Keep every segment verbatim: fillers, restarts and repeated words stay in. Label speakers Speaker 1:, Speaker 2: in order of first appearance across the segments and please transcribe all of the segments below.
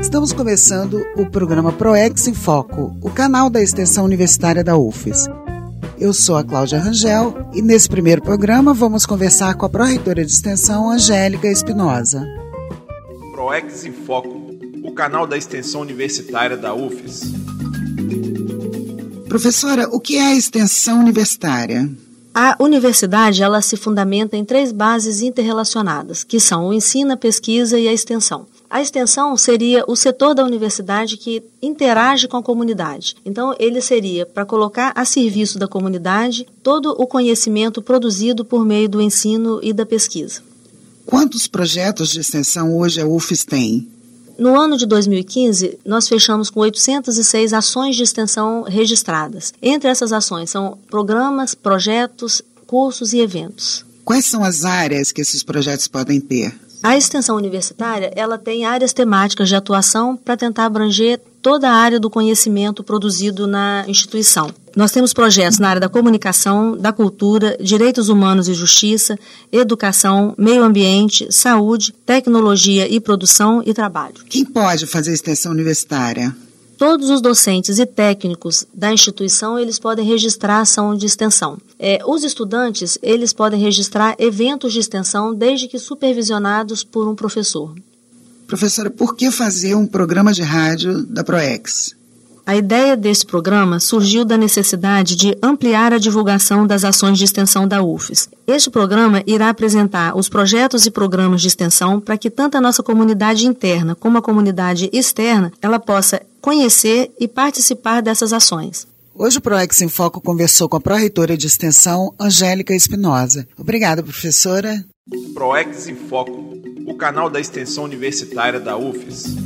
Speaker 1: Estamos começando o programa ProEx em Foco, o canal da extensão universitária da U F E S. Eu sou a Cláudia Rangel e nesse primeiro programa vamos conversar com a pró-reitora de extensão, Angélica Espinosa.
Speaker 2: ProEx em Foco, o canal da extensão universitária da U F E S.
Speaker 1: Professora, o que é a extensão universitária?
Speaker 3: A universidade ela se fundamenta em três bases interrelacionadas, que são o ensino, a pesquisa e a extensão. A extensão seria o setor da universidade que interage com a comunidade. Então, ele seria para colocar a serviço da comunidade todo o conhecimento produzido por meio do ensino e da pesquisa.
Speaker 1: Quantos projetos de extensão hoje a U F E S tem?
Speaker 3: No ano de dois mil e quinze, nós fechamos com oitocentas e seis ações de extensão registradas. Entre essas ações são programas, projetos, cursos e eventos.
Speaker 1: Quais são as áreas que esses projetos podem ter?
Speaker 3: A extensão universitária ela tem áreas temáticas de atuação para tentar abranger toda a área do conhecimento produzido na instituição. Nós temos projetos na área da comunicação, da cultura, direitos humanos e justiça, educação, meio ambiente, saúde, tecnologia e produção e trabalho.
Speaker 1: Quem pode fazer extensão universitária?
Speaker 3: Todos os docentes e técnicos da instituição, eles podem registrar ação de extensão. É, os estudantes, eles podem registrar eventos de extensão desde que supervisionados por um professor.
Speaker 1: Professora, por que fazer um programa de rádio da ProEx?
Speaker 3: A ideia desse programa surgiu da necessidade de ampliar a divulgação das ações de extensão da U F E S. Este programa irá apresentar os projetos e programas de extensão para que tanto a nossa comunidade interna como a comunidade externa ela possa conhecer e participar dessas ações.
Speaker 1: Hoje o ProEx em Foco conversou com a pró-reitora de extensão, Angélica Espinosa. Obrigada, professora.
Speaker 2: ProEx em Foco, o canal da extensão universitária da U F E S.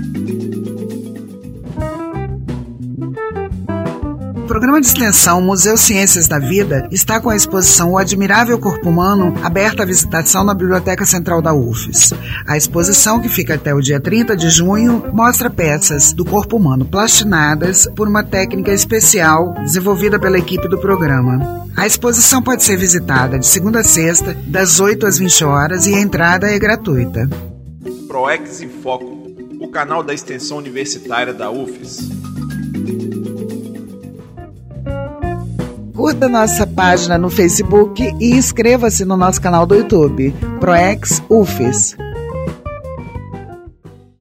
Speaker 1: O programa de extensão Museu Ciências da Vida está com a exposição O Admirável Corpo Humano aberta à visitação na Biblioteca Central da U F E S. A exposição, que fica até o dia trinta de junho, mostra peças do corpo humano plastinadas por uma técnica especial desenvolvida pela equipe do programa. A exposição pode ser visitada de segunda a sexta, das oito às vinte horas, e a entrada é gratuita.
Speaker 2: ProEx em Foco, o canal da extensão universitária da U F E S.
Speaker 1: Curta nossa página no Facebook e inscreva-se no nosso canal do YouTube, ProEx U F E S.